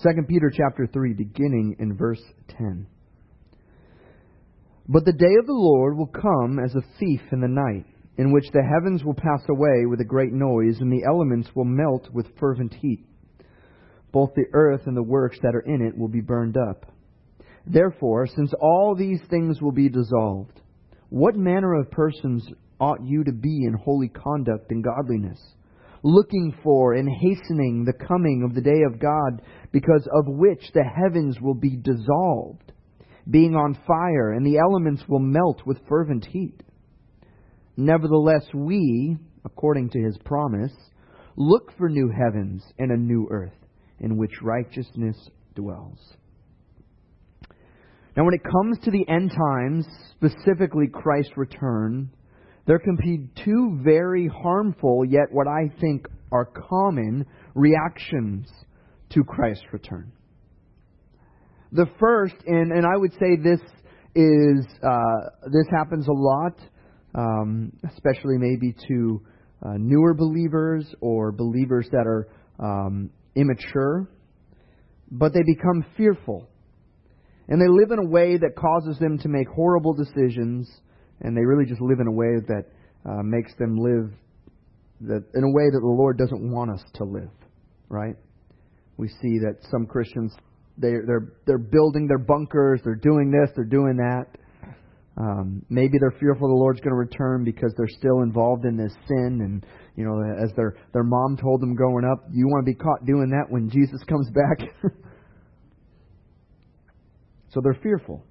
2 Peter chapter 3, beginning in verse 10. But the day of the Lord will come as a thief in the night, in which the heavens will pass away with a great noise, and the elements will melt with fervent heat. Both the earth and the works that are in it will be burned up. Therefore, since all these things will be dissolved, what manner of persons ought you to be in holy conduct and godliness, looking for and hastening the coming of the day of God, because of which the heavens will be dissolved, being on fire, and the elements will melt with fervent heat? Nevertheless, we, according to His promise, look for new heavens and a new earth, in which righteousness dwells. Now, when it comes to the end times, specifically Christ's return, there can be two very harmful, yet what I think are common reactions to Christ's return. The first, and I would say this happens a lot, especially maybe to newer believers or believers that are immature, but they become fearful. And they live in a way that causes them to make horrible decisions, and they really just live in a way that makes them live in a way that the Lord doesn't want us to live, right? We see that some Christians, they're building their bunkers, they're doing this, they're doing that. Maybe they're fearful the Lord's going to return because they're still involved in this sin, and as their mom told them growing up, you want to be caught doing that when Jesus comes back. So they're fearful.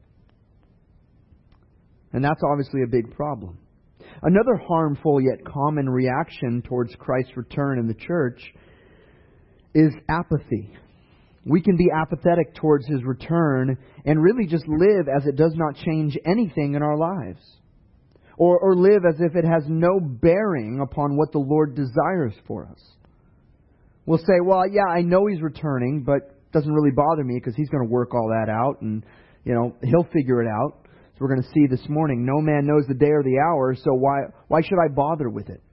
And that's obviously a big problem. Another harmful yet common reaction towards Christ's return in the church is apathy. We can be apathetic towards His return and really just live as it does not change anything in our lives. Or live as if it has no bearing upon what the Lord desires for us. We'll say, well, yeah, I know He's returning, but it doesn't really bother me because He's going to work all that out and, He'll figure it out. So we're going to see this morning, no man knows the day or the hour, so why should I bother with it?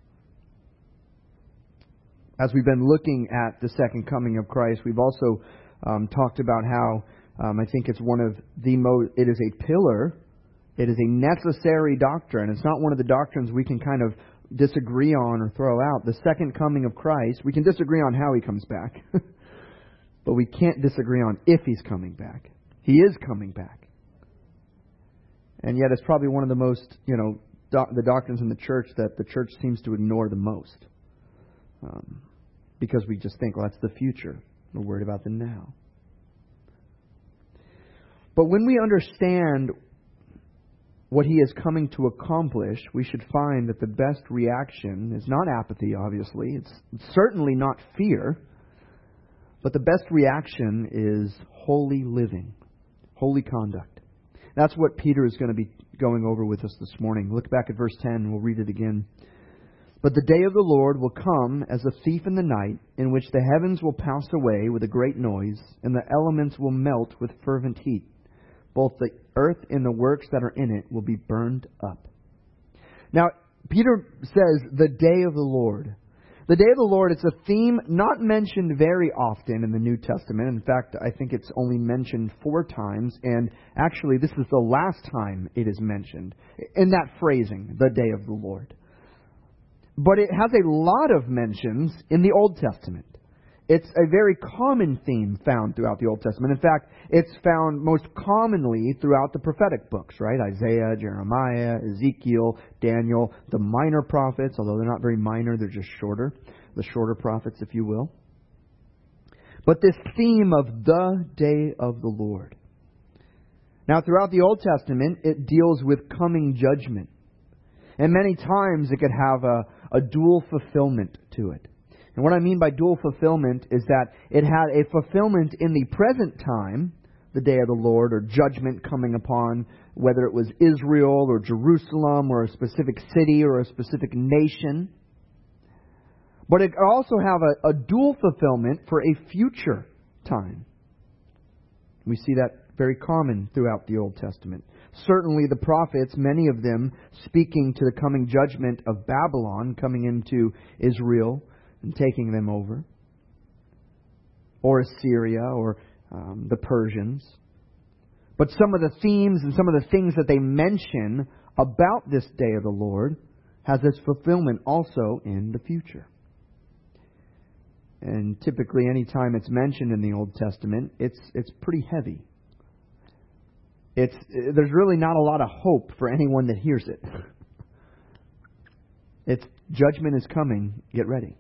As we've been looking at the second coming of Christ, we've also talked about how I think it's one of the most, it is a pillar, it is a necessary doctrine. It's not one of the doctrines we can kind of disagree on or throw out. The second coming of Christ, we can disagree on how He comes back, but we can't disagree on if He's coming back. He is coming back. And yet it's probably one of the most, the doctrines in the church that the church seems to ignore the most. Because we just think, well, that's the future. We're worried about the now. But when we understand what He is coming to accomplish, we should find that the best reaction is not apathy, obviously. It's certainly not fear. But the best reaction is holy living, holy conduct. That's what Peter is going to be going over with us this morning. Look back at verse 10 and we'll read it again. But the day of the Lord will come as a thief in the night, in which the heavens will pass away with a great noise, and the elements will melt with fervent heat. Both the earth and the works that are in it will be burned up. Now, Peter says, the day of the Lord. The day of the Lord, it's a theme not mentioned very often in the New Testament. In fact, I think it's only mentioned 4 times, and actually this is the last time it is mentioned in that phrasing, the day of the Lord. But it has a lot of mentions in the Old Testament. It's a very common theme found throughout the Old Testament. In fact, it's found most commonly throughout the prophetic books, right? Isaiah, Jeremiah, Ezekiel, Daniel, the minor prophets, although they're not very minor, they're just shorter. The shorter prophets, if you will. But this theme of the day of the Lord. Now, throughout the Old Testament, it deals with coming judgment. And many times it could have a dual fulfillment to it. And what I mean by dual fulfillment is that it had a fulfillment in the present time, the day of the Lord, or judgment coming upon, whether it was Israel or Jerusalem or a specific city or a specific nation. But it could also have a dual fulfillment for a future time. We see that very common throughout the Old Testament. Certainly the prophets, many of them speaking to the coming judgment of Babylon coming into Israel and taking them over. or Assyria or the Persians. But some of the themes and some of the things that they mention about this day of the Lord has its fulfillment also in the future. And typically any time it's mentioned in the Old Testament, it's pretty heavy. There's really not a lot of hope for anyone that hears it. It's judgment is coming, get ready.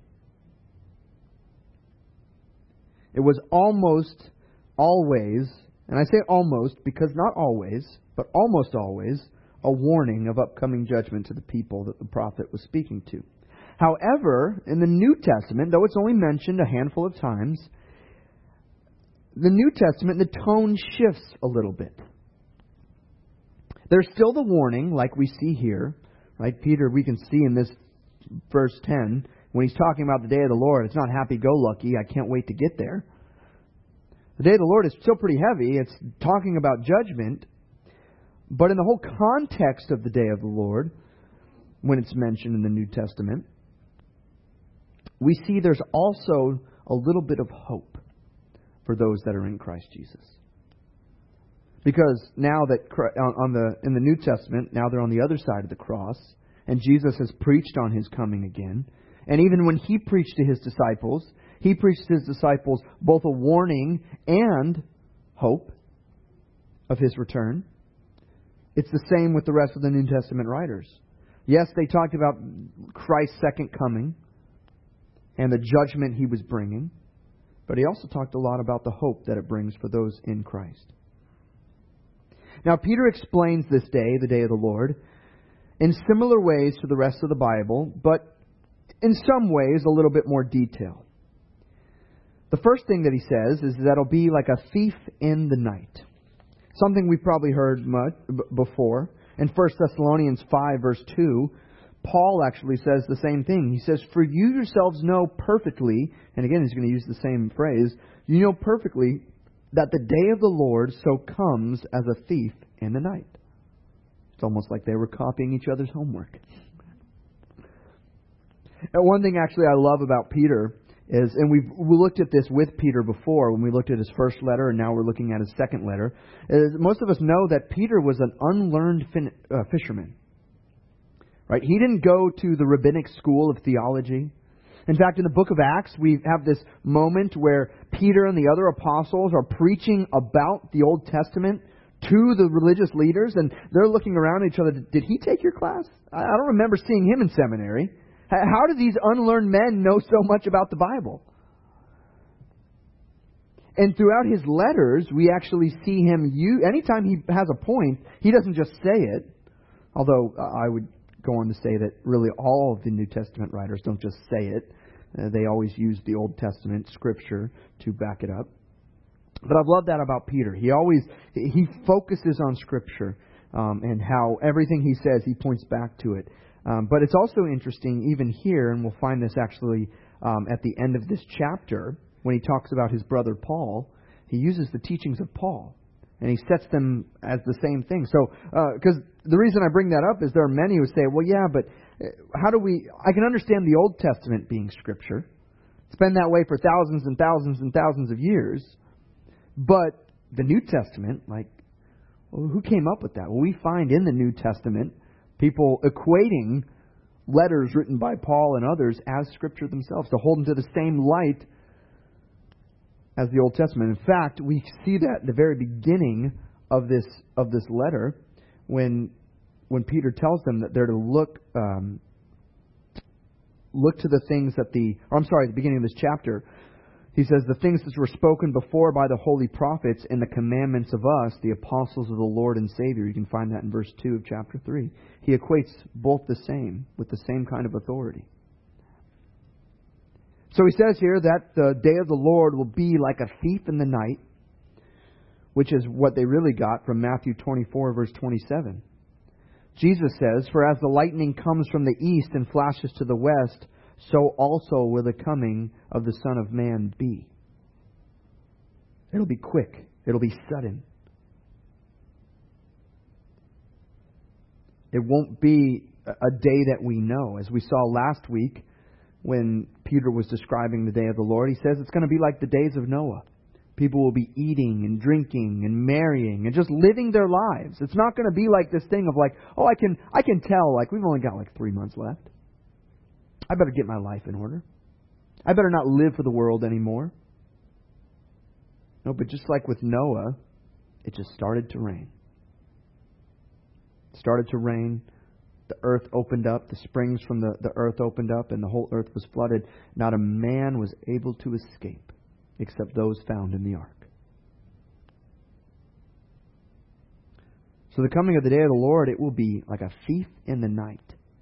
It was almost always, and I say almost because not always, but almost always, a warning of upcoming judgment to the people that the prophet was speaking to. However, in the New Testament, though it's only mentioned a handful of times, the New Testament, the tone shifts a little bit. There's still the warning, like we see here, right? Peter, we can see in this verse 10, when he's talking about the day of the Lord, it's not happy-go-lucky, I can't wait to get there. The day of the Lord is still pretty heavy. It's talking about judgment. But in the whole context of the day of the Lord, when it's mentioned in the New Testament, we see there's also a little bit of hope for those that are in Christ Jesus. Because now that in the New Testament, now they're on the other side of the cross, and Jesus has preached on His coming again. And even when He preached to His disciples, He preached to His disciples both a warning and hope of His return. It's the same with the rest of the New Testament writers. Yes, they talked about Christ's second coming and the judgment He was bringing, but He also talked a lot about the hope that it brings for those in Christ. Now, Peter explains this day, the day of the Lord, in similar ways to the rest of the Bible, but in some ways a little bit more detail. The first thing that he says is that it'll be like a thief in the night. Something we've probably heard much before. In 1 Thessalonians 5, verse 2, Paul actually says the same thing. He says, "For you yourselves know perfectly," and again he's going to use the same phrase, "you know perfectly that the day of the Lord so comes as a thief in the night." It's almost like they were copying each other's homework. And one thing actually I love about Peter is, and we looked at this with Peter before when we looked at his first letter, and now we're looking at his second letter, is most of us know that Peter was an unlearned fisherman. Right? He didn't go to the rabbinic school of theology. In fact, in the book of Acts, we have this moment where Peter and the other apostles are preaching about the Old Testament to the religious leaders, and they're looking around at each other. Did he take your class? I don't remember seeing him in seminary. How do these unlearned men know so much about the Bible? And throughout his letters, we actually see him anytime he has a point, he doesn't just say it. Although I would go on to say that really all of the New Testament writers don't just say it. They always use the Old Testament scripture to back it up. But I've loved that about Peter. He focuses on scripture and how everything he says, he points back to it. But it's also interesting, even here, and we'll find this actually at the end of this chapter, when he talks about his brother Paul, he uses the teachings of Paul, and he sets them as the same thing. So, because the reason I bring that up is there are many who say, well, yeah, but I can understand the Old Testament being Scripture. It's been that way for thousands and thousands and thousands of years. But the New Testament, who came up with that? Well, we find in the New Testament people equating letters written by Paul and others as Scripture themselves, to hold them to the same light as the Old Testament. In fact, we see that at the very beginning of this letter, when Peter tells them that they're to look to the things at the beginning of this chapter. He says, "The things that were spoken before by the holy prophets and the commandments of us, the apostles of the Lord and Savior." You can find that in verse 2 of chapter 3. He equates both the same, with the same kind of authority. So he says here that the day of the Lord will be like a thief in the night, which is what they really got from Matthew 24, verse 27. Jesus says, "For as the lightning comes from the east and flashes to the west, so also will the coming of the Son of Man be." It'll be quick. It'll be sudden. It won't be a day that we know. As we saw last week, when Peter was describing the day of the Lord. He says it's going to be like the days of Noah. People will be eating and drinking and marrying and just living their lives. It's not going to be like this thing of like, oh, I can tell, like, we've only got like 3 months left. I better get my life in order. I better not live for the world anymore. No, but just like with Noah, it just started to rain. It started to rain. The earth opened up. The springs from the earth opened up, and the whole earth was flooded. Not a man was able to escape except those found in the ark. So the coming of the day of the Lord, it will be like a thief in the night.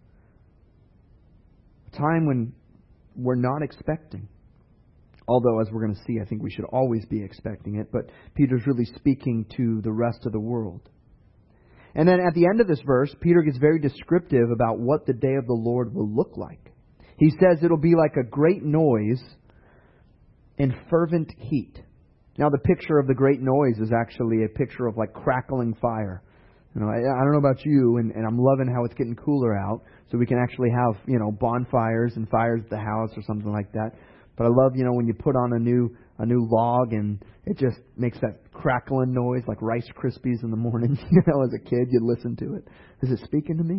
A time when we're not expecting. Although, as we're going to see, I think we should always be expecting it. But Peter's really speaking to the rest of the world. And then at the end of this verse, Peter gets very descriptive about what the day of the Lord will look like. He says it'll be like a great noise in fervent heat. Now, the picture of the great noise is actually a picture of like crackling fire. You know, I don't know about you, and I'm loving how it's getting cooler out, so we can actually have, you know, bonfires and fires at the house or something like that. But I love, you know, when you put on a new log and it just makes that crackling noise like Rice Krispies in the morning. You know, as a kid, you'd listen to it. Is it speaking to me?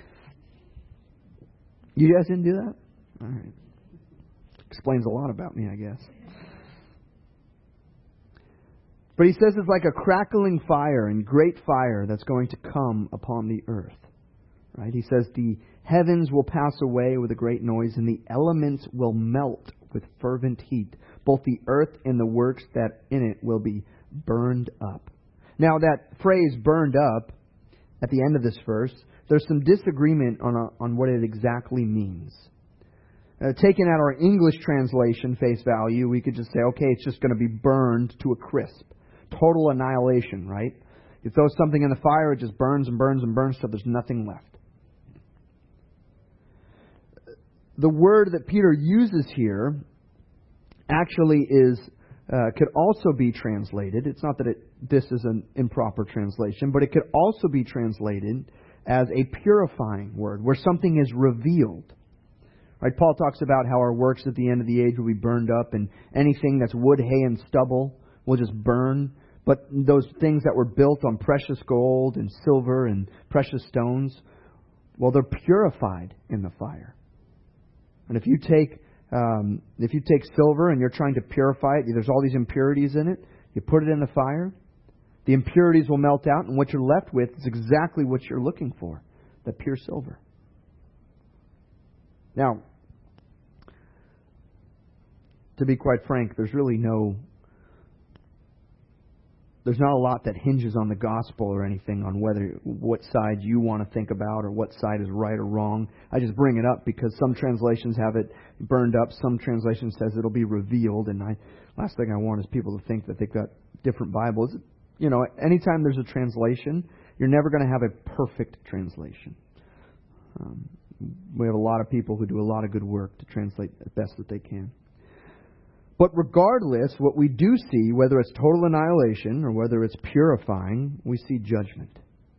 You guys didn't do that? All right. Explains a lot about me, I guess. But he says it's like a crackling fire and great fire that's going to come upon the earth. Right? He says the heavens will pass away with a great noise and the elements will melt with fervent heat. Both the earth and the works that in it will be burned up. Now that phrase burned up at the end of this verse, there's some disagreement on what it exactly means. Taken at our English translation face value, we could just say, okay, it's just going to be burned to a crisp. Total annihilation, right? You throw something in the fire, it just burns and burns and burns till there's nothing left. The word that Peter uses here actually could also be translated. It's not that this is an improper translation, but it could also be translated as a purifying word, where something is revealed. Right? Paul talks about how our works at the end of the age will be burned up, and anything that's wood, hay, and stubble will just burn. But those things that were built on precious gold and silver and precious stones, well, they're purified in the fire. And if you take silver and you're trying to purify it, there's all these impurities in it. You put it in the fire, the impurities will melt out, and what you're left with is exactly what you're looking for, the pure silver. Now, to be quite frank, there's not a lot that hinges on the gospel or anything on what side you want to think about or what side is right or wrong. I just bring it up because some translations have it burned up, some translations says it'll be revealed, and last thing I want is people to think that they've got different Bibles. You know, anytime there's a translation, you're never going to have a perfect translation. We have a lot of people who do a lot of good work to translate the best that they can. But regardless, what we do see, whether it's total annihilation or whether it's purifying, we see judgment.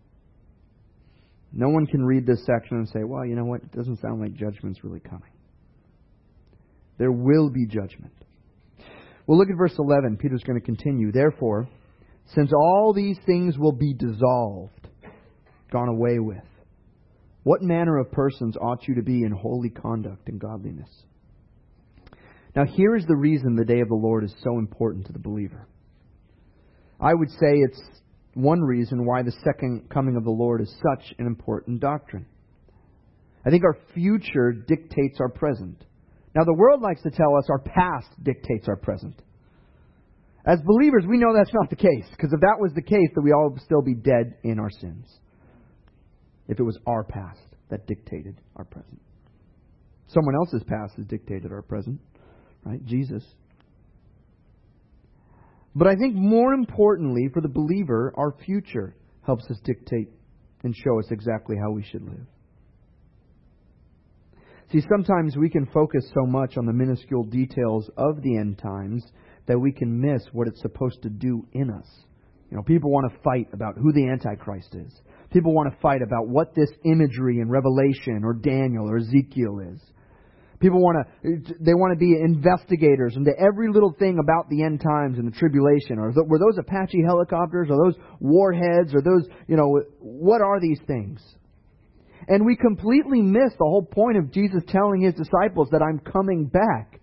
No one can read this section and say, well, you know what, it doesn't sound like judgment's really coming. There will be judgment. Well, look at verse 11. Peter's going to continue. Therefore, since all these things will be dissolved, gone away with, what manner of persons ought you to be in holy conduct and godliness? Now, here is the reason the day of the Lord is so important to the believer. I would say it's one reason why the second coming of the Lord is such an important doctrine. I think our future dictates our present. Now, the world likes to tell us our past dictates our present. As believers, we know that's not the case, because if that was the case, then we all would still be dead in our sins. If it was our past that dictated our present. Someone else's past has dictated our present. Right? Jesus. But I think more importantly, for the believer, our future helps us dictate and show us exactly how we should live. See, sometimes we can focus so much on the minuscule details of the end times that we can miss what it's supposed to do in us. You know, people want to fight about who the Antichrist is. People want to fight about what this imagery in Revelation or Daniel or Ezekiel is. People they want to be investigators into every little thing about the end times and the tribulation. Or were those Apache helicopters? Or those warheads? Or those, what are these things? And we completely miss the whole point of Jesus telling His disciples that I'm coming back.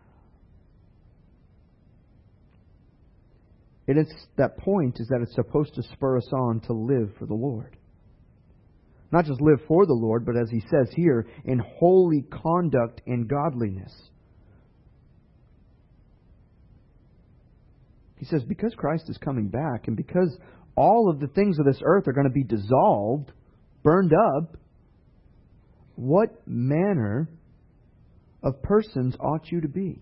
That point is that it's supposed to spur us on to live for the Lord. Not just live for the Lord, but as He says here, in holy conduct and godliness. He says, because Christ is coming back, and because all of the things of this earth are going to be dissolved, burned up, what manner of persons ought you to be?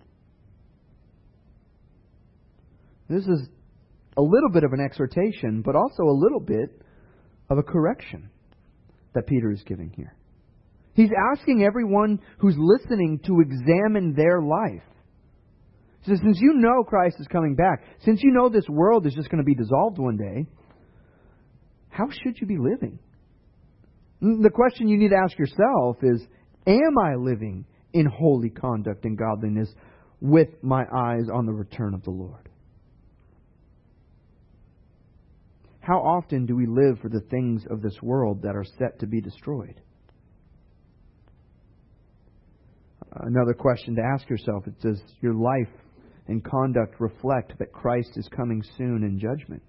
This is a little bit of an exhortation, but also a little bit of a correction that Peter is giving here. He's asking everyone who's listening to examine their life. He says, since you know Christ is coming back, since you know this world is just going to be dissolved one day, how should you be living? The question you need to ask yourself is, am I living in holy conduct and godliness with my eyes on the return of the Lord? How often do we live for the things of this world that are set to be destroyed? Another question to ask yourself is, does your life and conduct reflect that Christ is coming soon in judgment?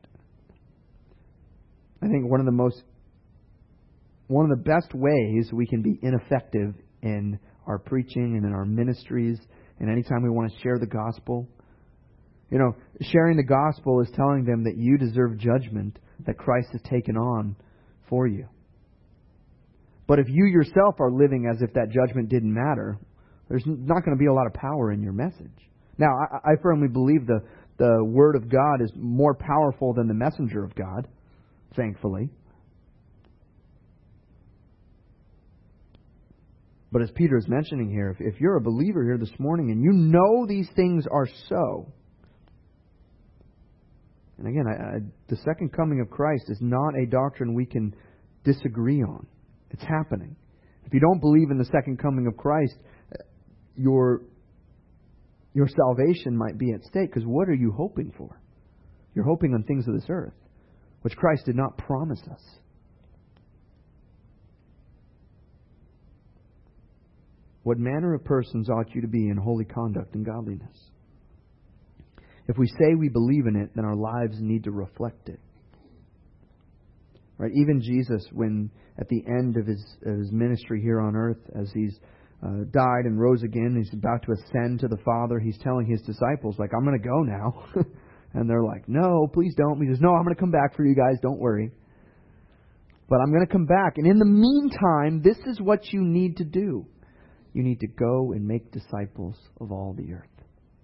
I think one of the best ways we can be ineffective in our preaching and in our ministries and anytime we want to share the gospel. Sharing the gospel is telling them that you deserve judgment that Christ has taken on for you. But if you yourself are living as if that judgment didn't matter, there's not going to be a lot of power in your message. Now, I firmly believe the Word of God is more powerful than the messenger of God, thankfully. But as Peter is mentioning here, if you're a believer here this morning and you know these things are so, and again, the second coming of Christ is not a doctrine we can disagree on. It's happening. If you don't believe in the second coming of Christ, your salvation might be at stake. Because what are you hoping for? You're hoping on things of this earth, which Christ did not promise us. What manner of persons ought you to be in holy conduct and godliness? If we say we believe in it, then our lives need to reflect it. Right? Even Jesus, when at the end of his ministry here on earth, as He's died and rose again, He's about to ascend to the Father, He's telling His disciples, I'm going to go now. And they're like, no, please don't. He says, no, I'm going to come back for you guys, don't worry. But I'm going to come back. And in the meantime, this is what you need to do. You need to go and make disciples of all the earth.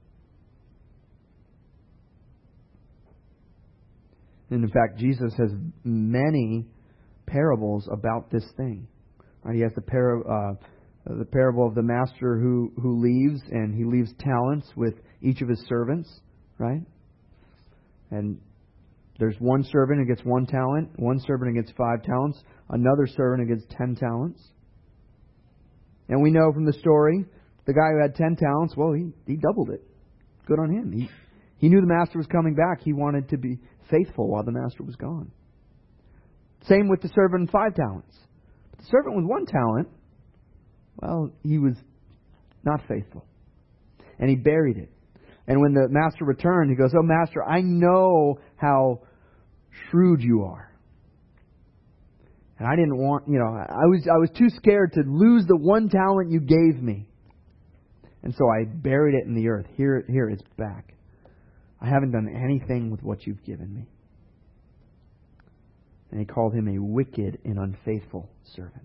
And in fact, Jesus has many parables about this thing. Right? He has the parable of the master who leaves, and he leaves talents with each of his servants. Right? And there's one servant who gets 1 talent, one servant who gets 5 talents, another servant who gets 10 talents. And we know from the story, the guy who had 10 talents, well, he doubled it. Good on him. He knew the master was coming back. He wanted to be faithful while the master was gone. Same with the servant with 5 talents. But the servant with 1 talent, well, he was not faithful. And he buried it. And when the master returned, he goes, oh, master, I know how shrewd you are. And I didn't want, I was too scared to lose the 1 talent you gave me. And so I buried it in the earth. Here it's back. I haven't done anything with what you've given me. And he called him a wicked and unfaithful servant.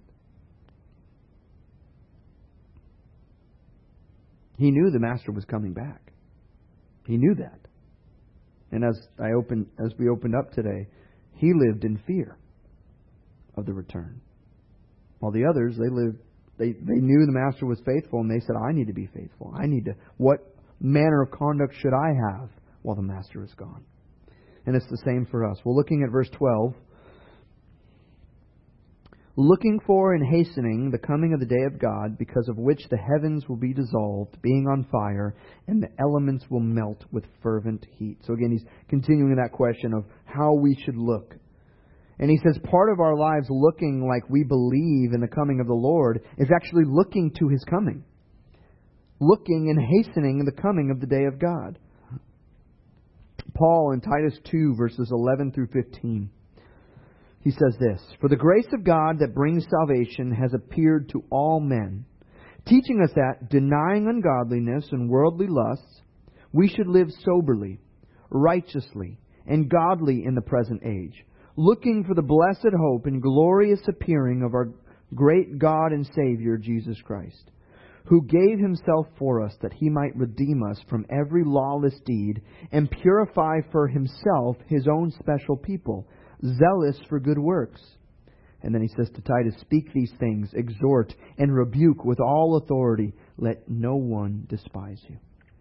He knew the master was coming back. He knew that. And as we opened up today, he lived in fear of the return. While the others, they knew the master was faithful, and they said, I need to be faithful. What manner of conduct should I have while the master is gone? And it's the same for us. Well, looking at verse 12, looking for and hastening the coming of the day of God, because of which the heavens will be dissolved, being on fire, and the elements will melt with fervent heat. So again, he's continuing that question of how we should look. And he says part of our lives looking like we believe in the coming of the Lord is actually looking to His coming. Looking and hastening the coming of the day of God. Paul in Titus 2, verses 11 through 15. He says this, "For the grace of God that brings salvation has appeared to all men, teaching us that, denying ungodliness and worldly lusts, we should live soberly, righteously, and godly in the present age, looking for the blessed hope and glorious appearing of our great God and Savior, Jesus Christ, who gave Himself for us that He might redeem us from every lawless deed and purify for Himself His own special people, zealous for good works." And then he says to Titus, "Speak these things, exhort, and rebuke with all authority. Let no one despise you."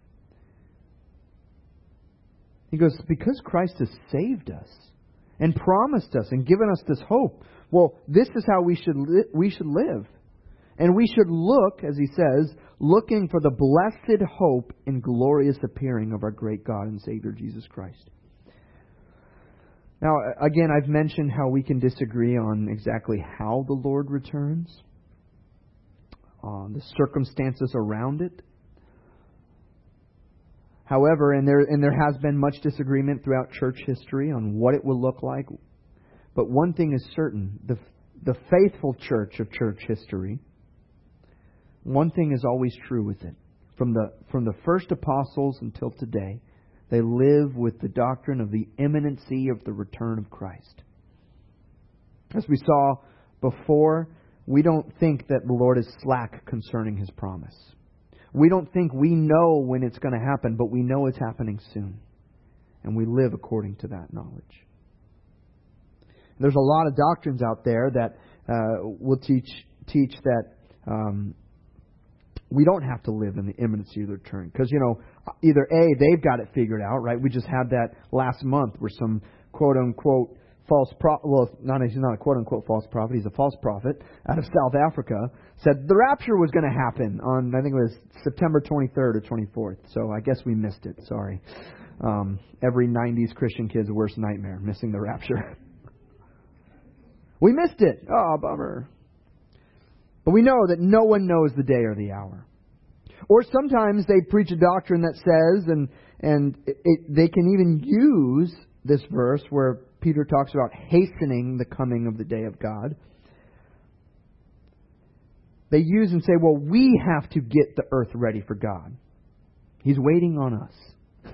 He goes, because Christ has saved us and promised us and given us this hope, well, this is how we should live. And we should look, as he says, looking for the blessed hope and glorious appearing of our great God and Savior, Jesus Christ. Now, again, I've mentioned how we can disagree on exactly how the Lord returns, the circumstances around it. However, and there has been much disagreement throughout church history on what it will look like. But one thing is certain, the faithful church of church history, one thing is always true with it. From the first apostles until today, they live with the doctrine of the imminency of the return of Christ. As we saw before, we don't think that the Lord is slack concerning His promise. We don't think we know when it's going to happen, but we know it's happening soon. And we live according to that knowledge. There's a lot of doctrines out there that will teach that we don't have to live in the imminency of the return. Because, either A, they've got it figured out, right? We just had that last month where some quote-unquote false prophet, well, he's not a quote-unquote false prophet, he's a false prophet out of South Africa, said the rapture was going to happen on, I think it was September 23rd or 24th. So I guess we missed it, sorry. Every 90s Christian kid's worst nightmare, missing the rapture. We missed it. Oh, bummer. But we know that no one knows the day or the hour. Or sometimes they preach a doctrine that says, and they can even use this verse where Peter talks about hastening the coming of the day of God. They use and say, well, we have to get the earth ready for God. He's waiting on us.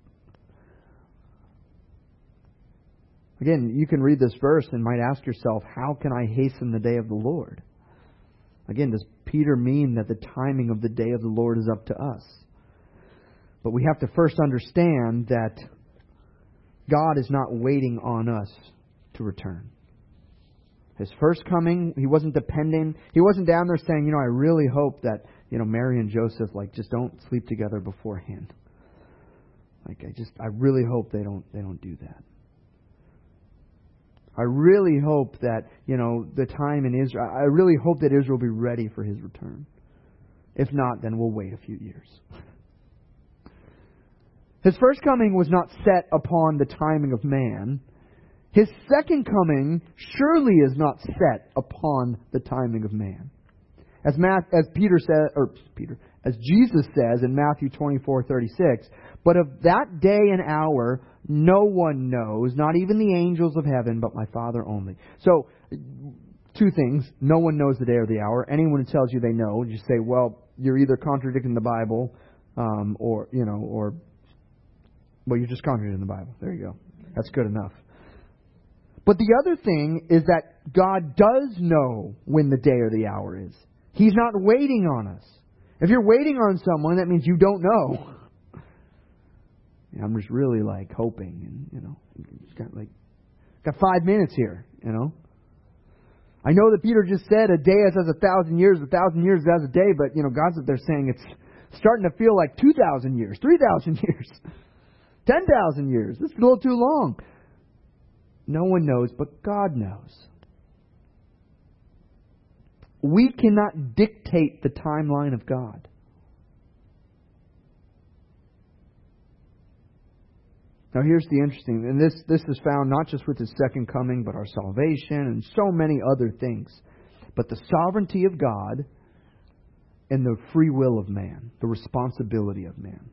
Again, you can read this verse and might ask yourself, how can I hasten the day of the Lord? Again, does Peter mean that the timing of the day of the Lord is up to us? But we have to first understand that God is not waiting on us to return. His first coming, He wasn't depending. He wasn't down there saying, I really hope that, Mary and Joseph, just don't sleep together beforehand. I really hope they don't do that. I really hope that, the time in Israel, I really hope that Israel will be ready for His return. If not, then we'll wait a few years. His first coming was not set upon the timing of man. His second coming surely is not set upon the timing of man. As Jesus says in Matthew 24:36, but of that day and hour no one knows, not even the angels of heaven, but my Father only. So, two things. No one knows the day or the hour. Anyone who tells you they know, you say, well, you're either contradicting the Bible, or you're just contradicting the Bible. There you go. That's good enough. But the other thing is that God does know when the day or the hour is. He's not waiting on us. If you're waiting on someone, that means you don't know. I'm just really hoping, and got 5 minutes here, I know that Peter just said a day is as 1,000 years, 1,000 years is as a day, but God's up there saying it's starting to feel like 2,000 years, 3,000 years, 10,000 years. This is a little too long. No one knows, but God knows. We cannot dictate the timeline of God. Now here's the interesting, and this is found not just with His second coming, but our salvation and so many other things. But the sovereignty of God and the free will of man, the responsibility of man.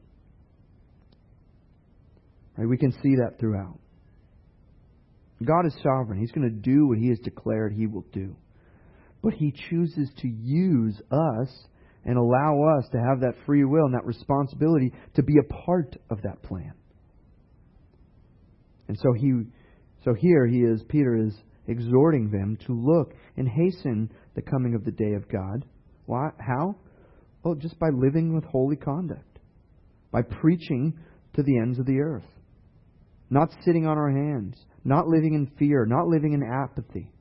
Right? We can see that throughout. God is sovereign. He's going to do what He has declared He will do. But He chooses to use us and allow us to have that free will and that responsibility to be a part of that plan. And so here Peter is exhorting them to look and hasten the coming of the day of God. Why? How? Oh, just by living with holy conduct. By preaching to the ends of the earth. Not sitting on our hands. Not living in fear. Not living in apathy.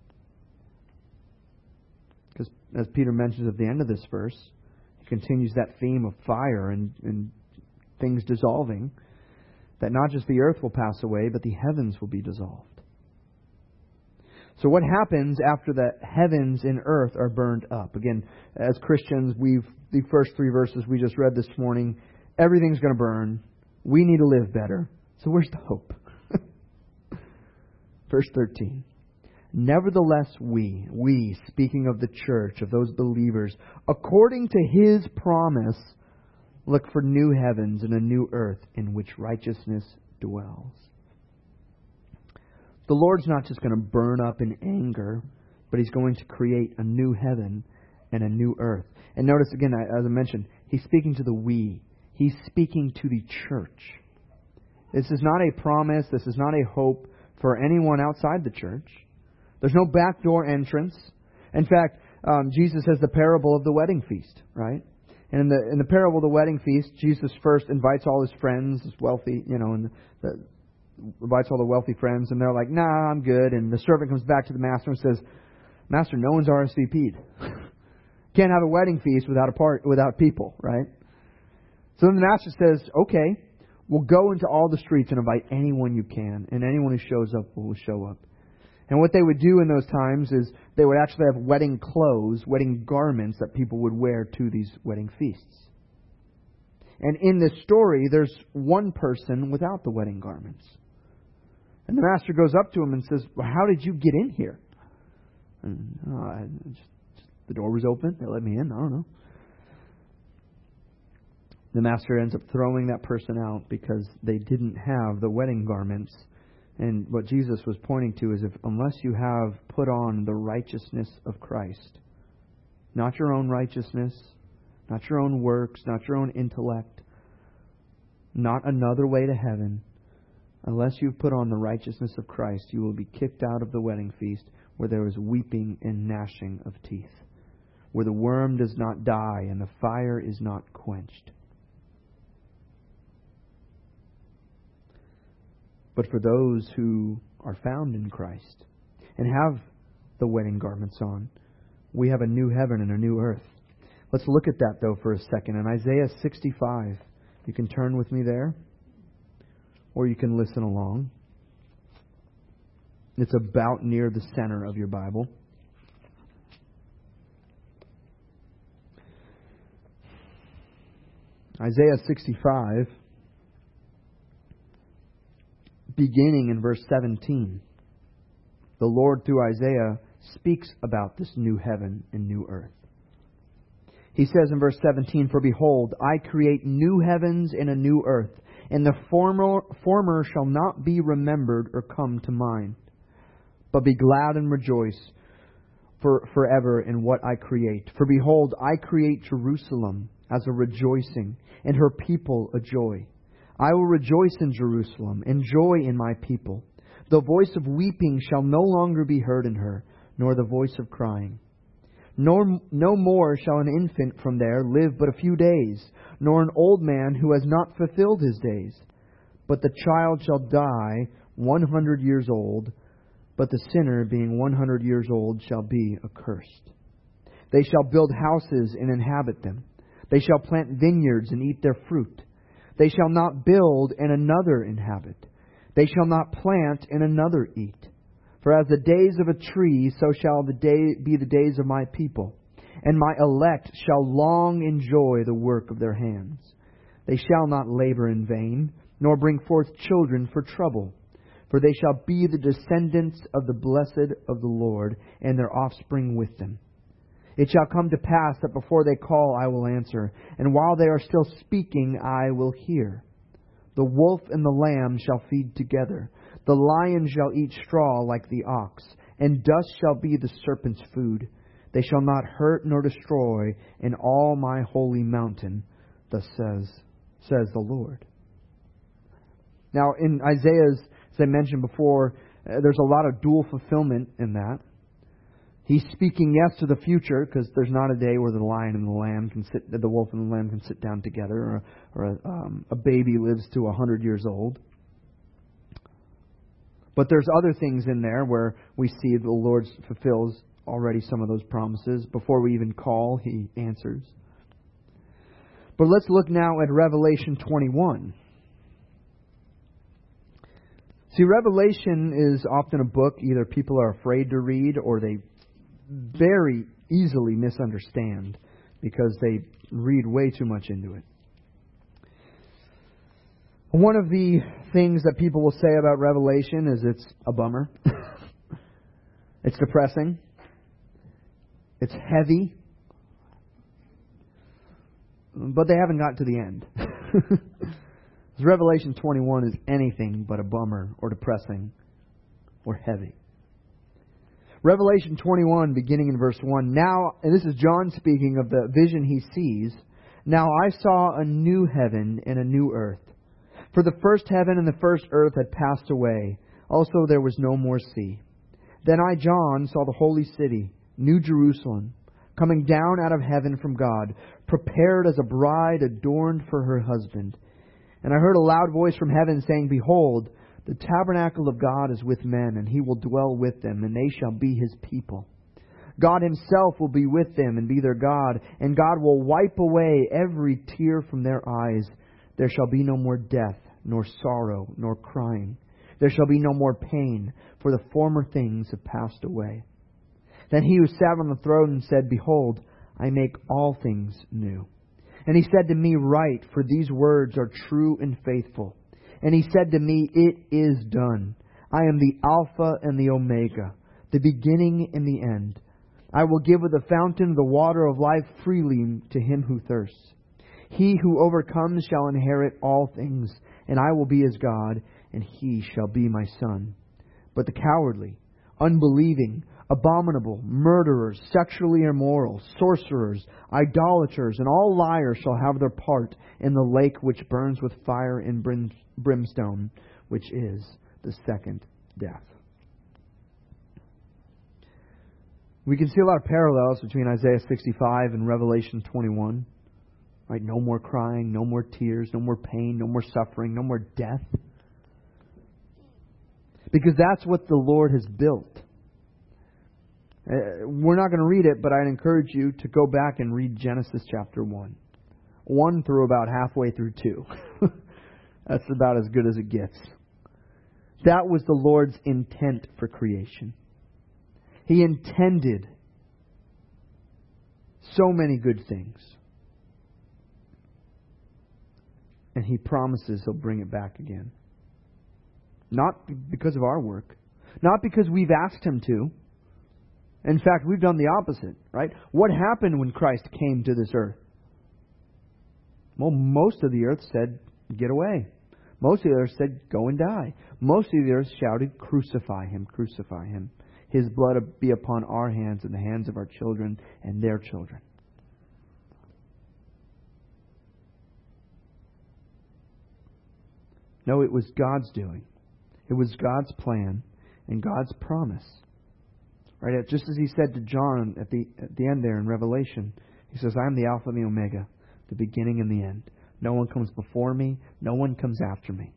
Because as Peter mentions at the end of this verse, he continues that theme of fire and things dissolving. That not just the earth will pass away, but the heavens will be dissolved. So what happens after the heavens and earth are burned up? Again, as Christians, the first 3 verses we just read this morning, everything's going to burn. We need to live better. So where's the hope? Verse 13. Nevertheless we, speaking of the church, of those believers, according to His promise, look for new heavens and a new earth in which righteousness dwells. The Lord's not just going to burn up in anger, but He's going to create a new heaven and a new earth. And notice again, as I mentioned, He's speaking to the we. He's speaking to the church. This is not a promise. This is not a hope for anyone outside the church. There's no backdoor entrance. In fact, Jesus has the parable of the wedding feast, right? And in the parable of the wedding feast, Jesus first invites all His friends, His wealthy, invites all the wealthy friends, and they're like, "Nah, I'm good." And the servant comes back to the master and says, "Master, no one's RSVP'd. Can't have a wedding feast without people, right?" So then the master says, "Okay, we'll go into all the streets and invite anyone you can, and anyone who shows up will show up." And what they would do in those times is they would actually have wedding clothes, wedding garments that people would wear to these wedding feasts. And in this story, there's one person without the wedding garments. And the master goes up to him and says, "Well, how did you get in here?" And, the door was open. They let me in. I don't know. The master ends up throwing that person out because they didn't have the wedding garments. And what Jesus was pointing to is unless you have put on the righteousness of Christ, not your own righteousness, not your own works, not your own intellect, not another way to heaven, unless you've put on the righteousness of Christ, you will be kicked out of the wedding feast where there is weeping and gnashing of teeth, where the worm does not die and the fire is not quenched. But for those who are found in Christ and have the wedding garments on, we have a new heaven and a new earth. Let's look at that, though, for a second. In Isaiah 65, you can turn with me there, or you can listen along. It's about near the center of your Bible. Isaiah 65. Beginning in verse 17, the Lord through Isaiah speaks about this new heaven and new earth. He says in verse 17, "For behold, I create new heavens and a new earth, and the former shall not be remembered or come to mind. But be glad and rejoice forever in what I create. For behold, I create Jerusalem as a rejoicing, and her people a joy. I will rejoice in Jerusalem, and joy in my people. The voice of weeping shall no longer be heard in her, nor the voice of crying. No more shall an infant from there live but a few days, nor an old man who has not fulfilled his days. But the child shall die 100 years old, but the sinner, being 100 years old, shall be accursed. They shall build houses and inhabit them. They shall plant vineyards and eat their fruit. They shall not build and another inhabit. They shall not plant and another eat. For as the days of a tree, so shall be the days of my people. and my elect shall long enjoy the work of their hands. They shall not labor in vain, nor bring forth children for trouble. For they shall be the descendants of the blessed of the Lord, and their offspring with them. It shall come to pass that before they call, I will answer, and while they are still speaking, I will hear. The wolf and the lamb shall feed together. The lion shall eat straw like the ox, and dust shall be the serpent's food. They shall not hurt nor destroy in all my holy mountain, thus says the Lord. Now, in Isaiah's, as I mentioned before, there's a lot of dual fulfillment in that. He's speaking, yes, to the future, because there's not a day where the lion and the lamb can sit, the wolf and the lamb can sit down together, or a baby lives to 100 years old. But there's other things in there where we see the Lord fulfills already some of those promises. Before we even call, He answers. But let's look now at Revelation 21. See, Revelation is often a book either people are afraid to read or they very easily misunderstand because they read way too much into it. One of the things that people will say about Revelation is it's a bummer. It's depressing. It's heavy. But they haven't got to the end. Revelation 21 is anything but a bummer or depressing or heavy. Revelation 21, beginning in verse 1. Now, and this is John speaking of the vision he sees. Now I saw a new heaven and a new earth. For the first heaven and the first earth had passed away. Also there was no more sea. Then I, John, saw the holy city, New Jerusalem, coming down out of heaven from God, prepared as a bride adorned for her husband. And I heard a loud voice from heaven saying, Behold, the tabernacle of God is with men, and He will dwell with them, and they shall be His people. God Himself will be with them and be their God, and God will wipe away every tear from their eyes. There shall be no more death, nor sorrow, nor crying. There shall be no more pain, for the former things have passed away. Then He who sat on the throne said, Behold, I make all things new. And He said to me, Write, for these words are true and faithful. And He said to me, It is done. I am the Alpha and the Omega, the beginning and the end. I will give of the fountain the water of life freely to him who thirsts. He who overcomes shall inherit all things, and I will be his God, and he shall be my son. But the cowardly, unbelieving, abominable, murderers, sexually immoral, sorcerers, idolaters, and all liars shall have their part in the lake which burns with fire and brimstone, which is the second death. We can see a lot of parallels between Isaiah 65 and Revelation 21. Right? No more crying, no more tears, no more pain, no more suffering, no more death. Because that's what the Lord has built. We're not going to read it, but I'd encourage you to go back and read Genesis chapter 1. 1 through about halfway through 2. That's about as good as it gets. That was the Lord's intent for creation. He intended so many good things. And He promises He'll bring it back again. Not because of our work. Not because we've asked Him to. In fact, we've done the opposite, right? What happened when Christ came to this earth? Well, most of the earth said, get away. Most of the earth said, go and die. Most of the earth shouted, crucify Him, crucify Him. His blood be upon our hands and the hands of our children and their children. No, it was God's doing. It was God's plan and God's promise. Right? Just as He said to John at the end there in Revelation, He says, I am the Alpha and the Omega, the beginning and the end. No one comes before me. No one comes after me.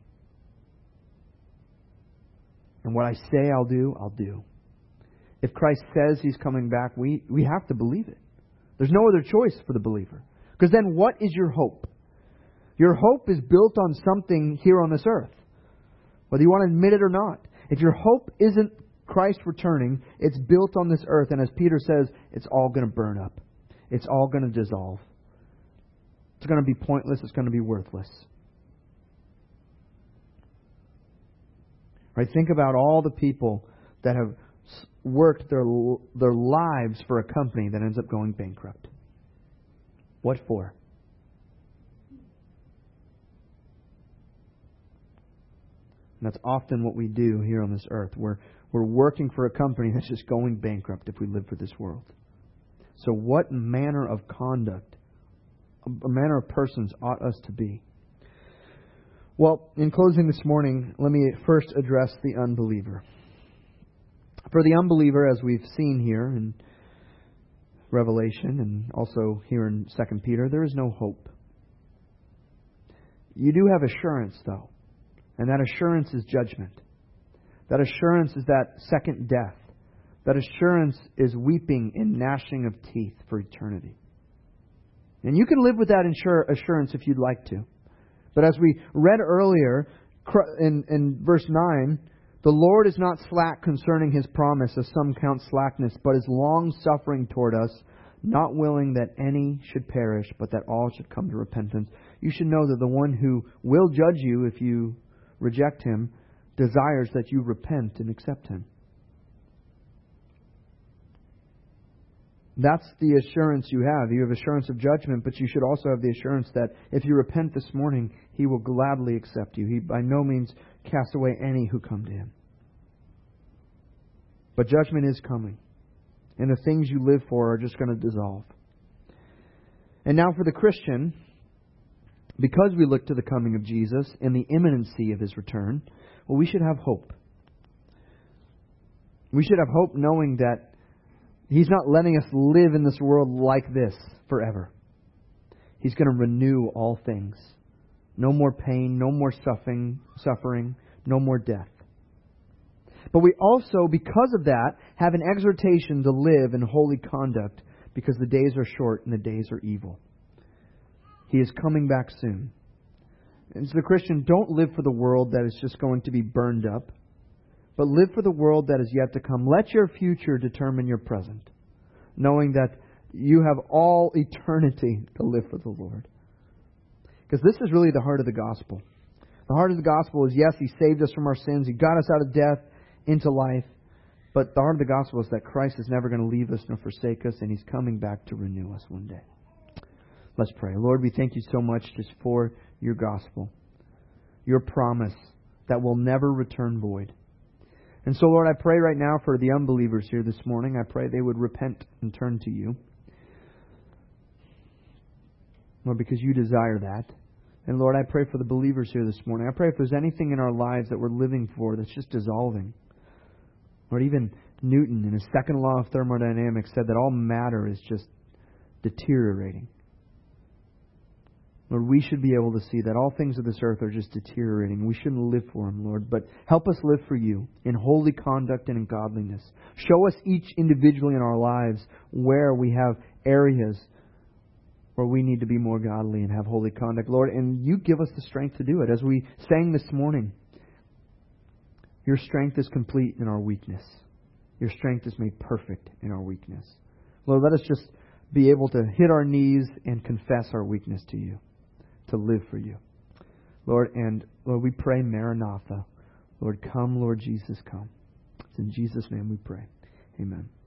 And what I say I'll do, I'll do. If Christ says He's coming back, we have to believe it. There's no other choice for the believer. Because then what is your hope? Your hope is built on something here on this earth. Whether you want to admit it or not. If your hope isn't Christ returning, it's built on this earth. And as Peter says, it's all going to burn up. it's all going to dissolve. It's going to be pointless. It's going to be worthless. Right? Think about all the people that have worked their lives for a company that ends up going bankrupt. What for? And that's often what we do here on this earth. We're working for a company that's just going bankrupt if we live for this world. So what manner of conduct, a manner of persons ought us to be? Well, in closing this morning, let me first address the unbeliever. For the unbeliever, as we've seen here in Revelation and also here in 2 Peter, there is no hope. You do have assurance, though. And that assurance is judgment. That assurance is that second death. That assurance is weeping and gnashing of teeth for eternity. And you can live with that assurance if you'd like to. But as we read earlier in verse 9, the Lord is not slack concerning His promise, as some count slackness, but is long-suffering toward us, not willing that any should perish, but that all should come to repentance. You should know that the one who will judge you if you reject Him desires that you repent and accept Him. That's the assurance you have. You have assurance of judgment, but you should also have the assurance that if you repent this morning, He will gladly accept you. He by no means cast away any who come to Him. But judgment is coming. And the things you live for are just going to dissolve. And now for the Christian, because we look to the coming of Jesus and the imminency of His return, well, we should have hope. We should have hope knowing that He's not letting us live in this world like this forever. He's going to renew all things. No more pain, no more suffering, no more death. But we also, because of that, have an exhortation to live in holy conduct because the days are short and the days are evil. He is coming back soon. And so the Christian, don't live for the world that is just going to be burned up, but live for the world that is yet to come. Let your future determine your present, knowing that you have all eternity to live for the Lord. Because this is really the heart of the gospel. The heart of the gospel is, yes, He saved us from our sins. He got us out of death into life. But the heart of the gospel is that Christ is never going to leave us nor forsake us, and He's coming back to renew us one day. Let's pray. Lord, we thank You so much just for Your gospel, Your promise that will never return void. And so, Lord, I pray right now for the unbelievers here this morning. I pray they would repent and turn to You. Lord, because You desire that. And Lord, I pray for the believers here this morning. I pray if there's anything in our lives that we're living for that's just dissolving. Lord, even Newton in his second law of thermodynamics said that all matter is just deteriorating. Lord, we should be able to see that all things of this earth are just deteriorating. We shouldn't live for them, Lord. But help us live for You in holy conduct and in godliness. Show us each individually in our lives where we have areas where we need to be more godly and have holy conduct, Lord. And You give us the strength to do it. As we sang this morning, Your strength is complete in our weakness. Your strength is made perfect in our weakness. Lord, let us just be able to hit our knees and confess our weakness to You, to live for You. Lord, and Lord, we pray, Maranatha. Lord, come, Lord Jesus, come. It's in Jesus' name we pray. Amen.